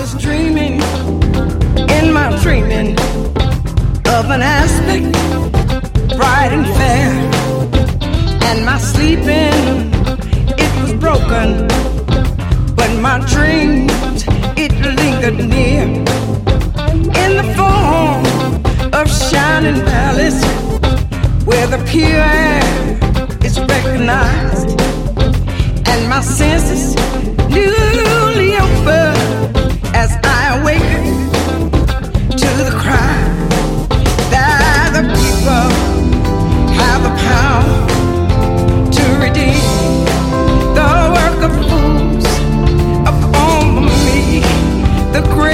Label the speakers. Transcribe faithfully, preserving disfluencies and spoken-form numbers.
Speaker 1: was dreaming, in my dreaming, of an aspect bright and fair, and my sleeping, it was broken, but my dreams, it lingered near, in the form of shining palace, where the pure air is recognized, and my senses newly open as I awaken to the cry that the people have the power to redeem the work of fools upon me, the great